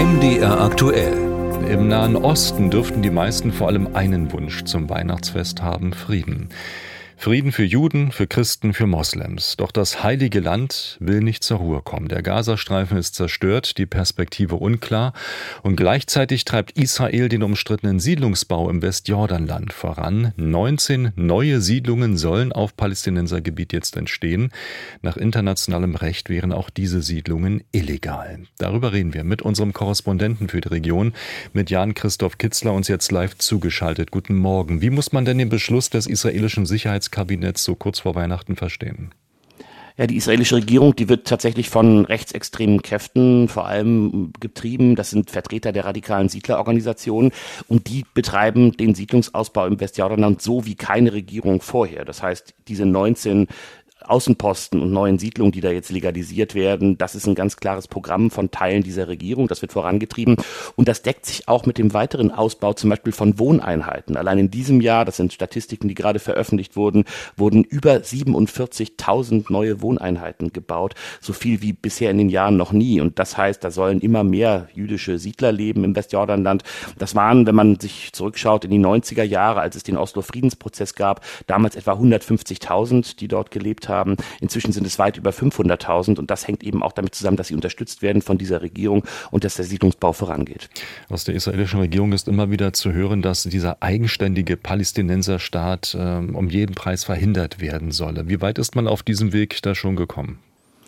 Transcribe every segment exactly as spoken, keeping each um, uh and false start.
M D R aktuell. Im Nahen Osten dürften die meisten vor allem einen Wunsch zum Weihnachtsfest haben: Frieden. Frieden für Juden, für Christen, für Moslems. Doch das Heilige Land will nicht zur Ruhe kommen. Der Gazastreifen ist zerstört, die Perspektive unklar. Und gleichzeitig treibt Israel den umstrittenen Siedlungsbau im Westjordanland voran. neunzehn neue Siedlungen sollen auf Palästinensergebiet jetzt entstehen. Nach internationalem Recht wären auch diese Siedlungen illegal. Darüber reden wir mit unserem Korrespondenten für die Region, mit Jan-Christoph Kitzler, uns jetzt live zugeschaltet. Guten Morgen. Wie muss man denn den Beschluss des israelischen Sicherheitskabinetts so kurz vor Weihnachten verstehen? Ja, die israelische Regierung, die wird tatsächlich von rechtsextremen Kräften vor allem getrieben. Das sind Vertreter der radikalen Siedlerorganisationen und die betreiben den Siedlungsausbau im Westjordanland so wie keine Regierung vorher. Das heißt, diese neunzehn Außenposten und neuen Siedlungen, die da jetzt legalisiert werden, das ist ein ganz klares Programm von Teilen dieser Regierung, das wird vorangetrieben und das deckt sich auch mit dem weiteren Ausbau zum Beispiel von Wohneinheiten. Allein in diesem Jahr, das sind Statistiken, die gerade veröffentlicht wurden, wurden über siebenundvierzigtausend neue Wohneinheiten gebaut, so viel wie bisher in den Jahren noch nie, und das heißt, da sollen immer mehr jüdische Siedler leben im Westjordanland. Das waren, wenn man sich zurückschaut, in die neunziger Jahre, als es den Oslo-Friedensprozess gab, damals etwa hundertfünfzigtausend, die dort gelebt haben. haben. Inzwischen sind es weit über fünfhunderttausend und das hängt eben auch damit zusammen, dass sie unterstützt werden von dieser Regierung und dass der Siedlungsbau vorangeht. Aus der israelischen Regierung ist immer wieder zu hören, dass dieser eigenständige Palästinenserstaat äh, um jeden Preis verhindert werden solle. Wie weit ist man auf diesem Weg da schon gekommen?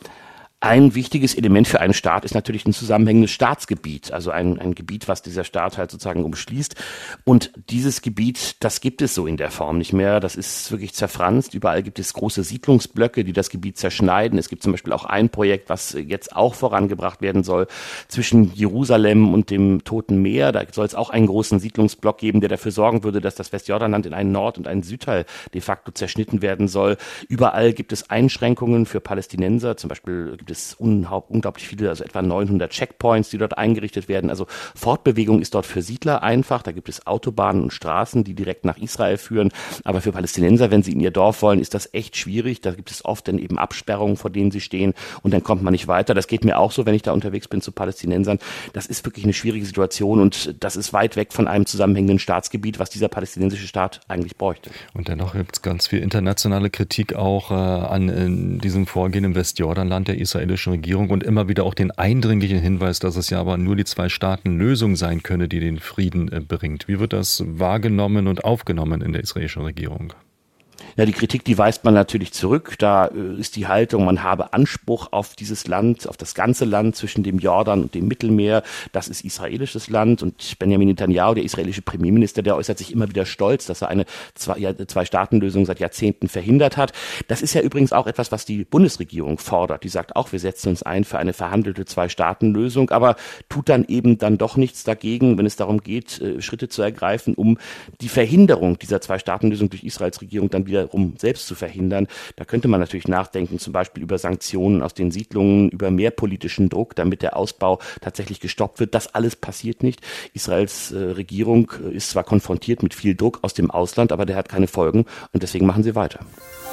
Ein wichtiges Element für einen Staat ist natürlich ein zusammenhängendes Staatsgebiet, also ein, ein Gebiet, was dieser Staat halt sozusagen umschließt. Und dieses Gebiet, das gibt es so in der Form nicht mehr. Das ist wirklich zerfranst. Überall gibt es große Siedlungsblöcke, die das Gebiet zerschneiden. Es gibt zum Beispiel auch ein Projekt, was jetzt auch vorangebracht werden soll, zwischen Jerusalem und dem Toten Meer. Da soll es auch einen großen Siedlungsblock geben, der dafür sorgen würde, dass das Westjordanland in einen Nord- und einen Südteil de facto zerschnitten werden soll. Überall gibt es Einschränkungen für Palästinenser, zum Beispiel gibt es unglaublich viele, also etwa neunhundert Checkpoints, die dort eingerichtet werden. Also Fortbewegung ist dort für Siedler einfach. Da gibt es Autobahnen und Straßen, die direkt nach Israel führen. Aber für Palästinenser, wenn sie in ihr Dorf wollen, ist das echt schwierig. Da gibt es oft dann eben Absperrungen, vor denen sie stehen, und dann kommt man nicht weiter. Das geht mir auch so, wenn ich da unterwegs bin zu Palästinensern. Das ist wirklich eine schwierige Situation und das ist weit weg von einem zusammenhängenden Staatsgebiet, was dieser palästinensische Staat eigentlich bräuchte. Und dennoch gibt es ganz viel internationale Kritik auch äh, an äh, diesem Vorgehen im Westjordanland der israelischen Regierung und immer wieder auch den eindringlichen Hinweis, dass es ja aber nur die Zwei-Staaten-Lösung sein könne, die den Frieden äh, bringt. Wie wird das wahrgenommen und aufgenommen in der israelischen Regierung? Ja, die Kritik, die weist man natürlich zurück. Da äh, ist die Haltung, man habe Anspruch auf dieses Land, auf das ganze Land zwischen dem Jordan und dem Mittelmeer. Das ist israelisches Land. Und Benjamin Netanyahu, der israelische Premierminister, der äußert sich immer wieder stolz, dass er eine Zwei- ja, Zwei-Staaten-Lösung seit Jahrzehnten verhindert hat. Das ist ja übrigens auch etwas, was die Bundesregierung fordert. Die sagt auch, wir setzen uns ein für eine verhandelte Zwei-Staaten-Lösung, aber tut dann eben dann doch nichts dagegen, wenn es darum geht, äh, Schritte zu ergreifen, um die Verhinderung dieser Zwei-Staaten-Lösung durch Israels Regierung dann wieder um selbst zu verhindern. Da könnte man natürlich nachdenken, zum Beispiel über Sanktionen aus den Siedlungen, über mehr politischen Druck, damit der Ausbau tatsächlich gestoppt wird. Das alles passiert nicht. Israels äh, Regierung ist zwar konfrontiert mit viel Druck aus dem Ausland, aber der hat keine Folgen und deswegen machen sie weiter.